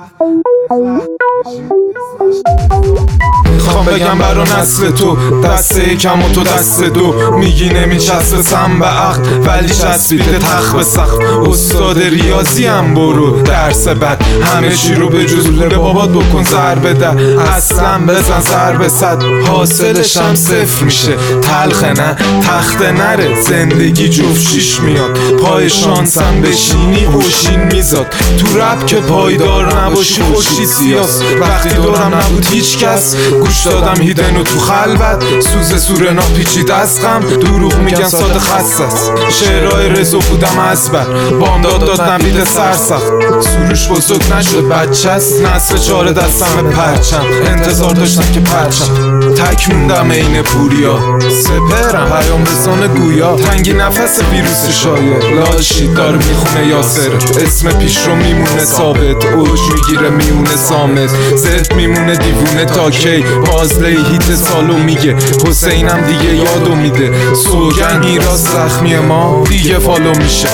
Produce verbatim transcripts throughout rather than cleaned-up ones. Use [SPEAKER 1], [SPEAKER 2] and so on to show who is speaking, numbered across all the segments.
[SPEAKER 1] خوام بگم برا نسل تو دسته کم و تو دست دو میگی نمیچسبسم به عقل ولی چسبیده تخت به سقف. استاد ریاضی هم برو درس بد همه چی رو به جز پول بابات بکن ضربه ده. اصلا بزن ضربه صد حاصلش هم صفر میشه. تلخه نه تخته نره زندگی جفت شیش میاد. پای شانسم بشینی اوشین میزاد. تو رپ که پایدار نباشی خوشی سیاس. وقتی دورم نبود هیچ کس گوش دادم هیدنو تو خلوت. سوز سورنا پیچید از غم دروغ میگن ساده خستست. شعرهای رزو بودم ازبر بامداد داد نوید سرسخت. سروش بزرگ نشد بچه است نسل چاره دستم پرچم. انتظار داشتم که پرچم تک موندم این پوریا. سپرم پیام رسان گویا تنگی نفس ویروس شایع. لاشی داره میخونه یاسر اسم پیش رو میمونه ثابت. اوج میگیره میونه سامت زرد میمونه دیوونه تا کی. بازله هیت سالو میگه حسینم دیگه یادو میده. سوگن میراث زخمی ما دیگه فالو میشه.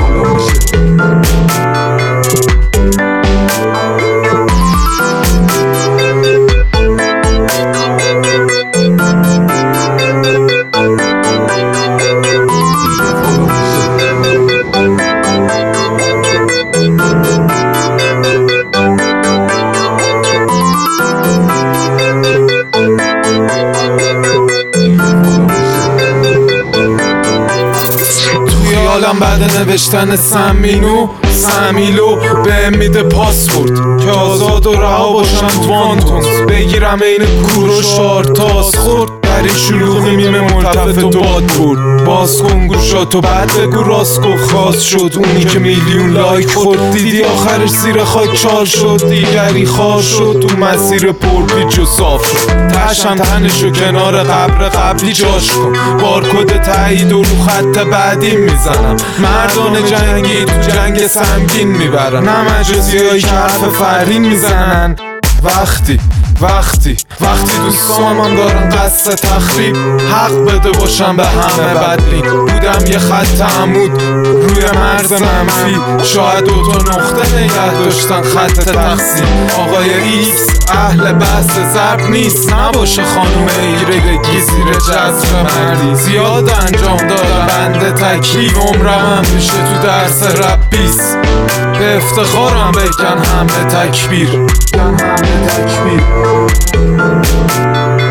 [SPEAKER 1] حالم بعد نوشتن سمینو سمیلو به میده پاسپورت که آزاد و رها باشم توانتونز. بگیرم این کور و شارتاس خورد در این شلوغی میمه ملتفت و باد برد. باز کن گوشاتو بعد بگو راست گفت خواست شد. اونی که میلیون لایک خورد دیدی آخرش زیر خاک چار شد. دیگری خواه شد تو مسیر پرپیچ و صاف شد. تشم تنشو کنار قبر قبلی جاش کن. بارکد تایید و رو خط بعدی میزنم. مردان جنگی تو جنگ سنگین میبرن. نه مجازی هایی که حرف فرین میزنن. وقتی وقتی وقتی دوستام هم دارن قصد تخریب حق بده باشم به همه بدبین. بودم یه خط عمود روی مرز منفی. شاید دوتا نقطه نگه داشتن خط تقسیم. آقای ایکس اهل بحث ضرب نیست. نباشه خانوم ایرگی زیر جذب مردی. زیاد انجام دادم بنده تکلیف. عمرم هم میشه تو درس رپ بیست. به افتخارم بگن همه تکبیر همه تکبیر.